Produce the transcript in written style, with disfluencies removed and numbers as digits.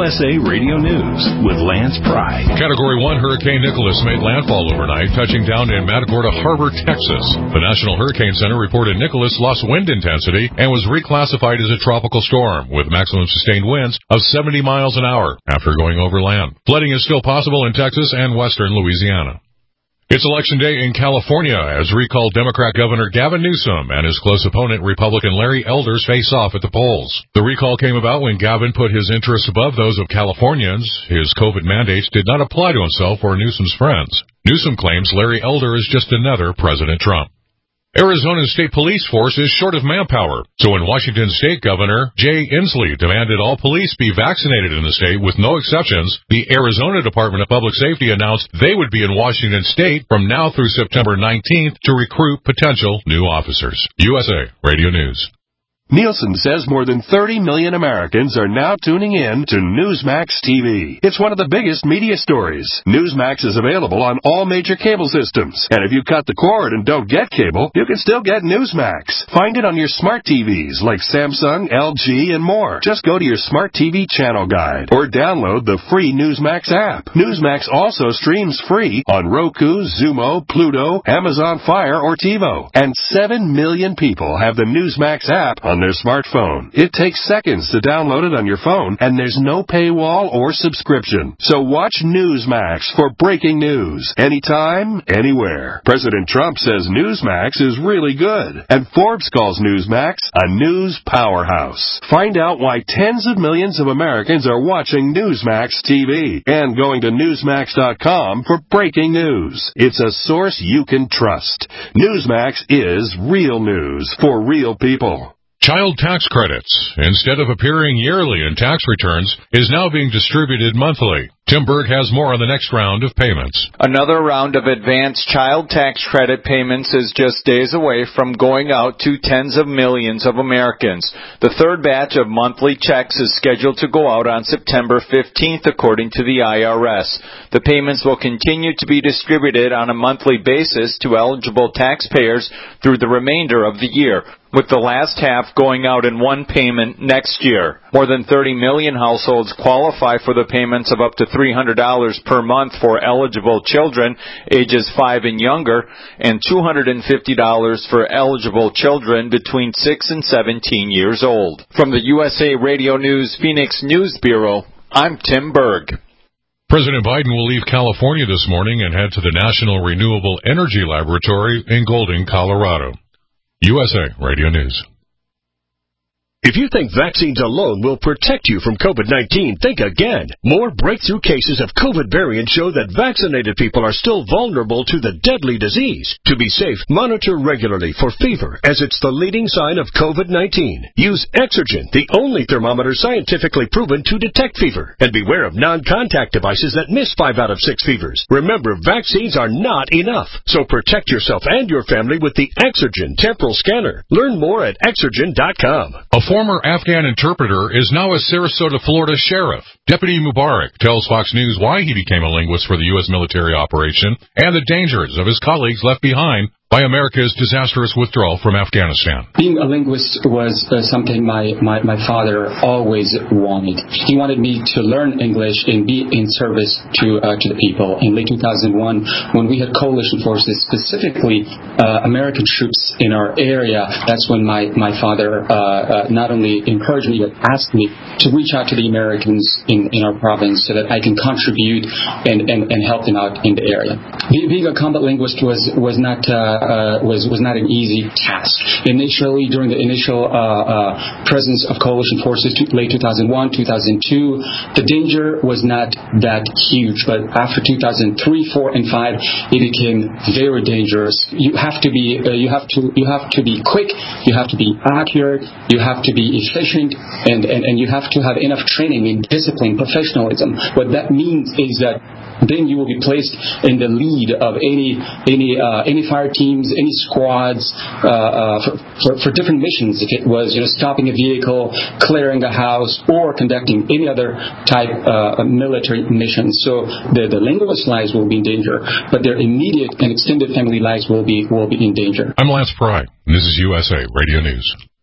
USA Radio News with Lance Pry. Category 1 Hurricane Nicholas made landfall overnight, touching down in Matagorda Harbor, Texas. The National Hurricane Center reported Nicholas lost wind intensity and was reclassified as a tropical storm with maximum sustained winds of 70 miles an hour after going over land. Flooding is still possible in Texas and western Louisiana. It's Election Day in California as recalled Democrat Governor Gavin Newsom and his close opponent Republican Larry Elders face off at the polls. The recall came about when Gavin put his interests above those of Californians. His COVID mandates did not apply to himself or Newsom's friends. Newsom claims Larry Elder is just another President Trump. Arizona's state police force is short of manpower, so when Washington State Governor Jay Inslee demanded all police be vaccinated in the state with no exceptions, the Arizona Department of Public Safety announced they would be in Washington State from now through September 19th to recruit potential new officers. USA Radio News. Nielsen says more than 30 million Americans are now tuning in to Newsmax TV. It's one of the biggest media stories. Newsmax is available on all major cable systems. And if you cut the cord and don't get cable, you can still get Newsmax. Find it on your smart TVs like Samsung, LG, and more. Just go to your smart TV channel guide or download the free Newsmax app. Newsmax also streams free on Roku, Xumo, Pluto, Amazon Fire, or TiVo. And 7 million people have the Newsmax app on their smartphone. It takes seconds to download it on your phone, and there's no paywall or subscription. So watch Newsmax for breaking news, anytime, anywhere. President Trump says Newsmax is really good, and Forbes calls Newsmax a news powerhouse. Find out why tens of millions of Americans are watching Newsmax TV and going to Newsmax.com for breaking news. It's a source you can trust. Newsmax is real news for real people. Child tax credits, instead of appearing yearly in tax returns, is now being distributed monthly. Tim Berg has more on the next round of payments. Another round of advanced child tax credit payments is just days away from going out to tens of millions of Americans. The third batch of monthly checks is scheduled to go out on September 15th, according to the IRS. The payments will continue to be distributed on a monthly basis to eligible taxpayers through the remainder of the year, with the last half going out in one payment next year. More than 30 million households qualify for the payments of up to $300 per month for eligible children ages 5 and younger, and $250 for eligible children between 6 and 17 years old. From the USA Radio News Phoenix News Bureau, I'm Tim Berg. President Biden will leave California this morning and head to the National Renewable Energy Laboratory in Golden, Colorado. USA Radio News. If you think vaccines alone will protect you from COVID-19, think again. More breakthrough cases of COVID variants show that vaccinated people are still vulnerable to the deadly disease. To be safe, monitor regularly for fever, as it's the leading sign of COVID-19. Use Exergen, the only thermometer scientifically proven to detect fever. And beware of non-contact devices that miss 5 out of 6 fevers. Remember, vaccines are not enough. So protect yourself and your family with the Exergen temporal scanner. Learn more at Exergen.com. A former Afghan interpreter is now a Sarasota, Florida sheriff. Deputy Mubarak tells Fox News why he became a linguist for the U.S. military operation and the dangers of his colleagues left behind by America's disastrous withdrawal from Afghanistan. Being a linguist was something my father always wanted. He wanted me to learn English and be in service to the people. In late 2001, when we had coalition forces, specifically American troops in our area, that's when my father not only encouraged me but asked me to reach out to the Americans in our province so that I can contribute and help them out in the area. Being a combat linguist was not an easy task. Initially, during the initial presence of coalition forces, late 2001, 2002, the danger was not that huge. But after 2003, 4, and 5, it became very dangerous. You have to be quick. You have to be accurate. You have to be efficient, and you have to have enough training in discipline, professionalism. What that means is that then you will be placed in the lead of any fire teams, any squads for different missions. If it was stopping a vehicle, clearing a house, or conducting any other type of military mission. So the linguist lives will be in danger, but their immediate and extended family lives will be in danger. I'm Lance Pry. This is USA Radio News.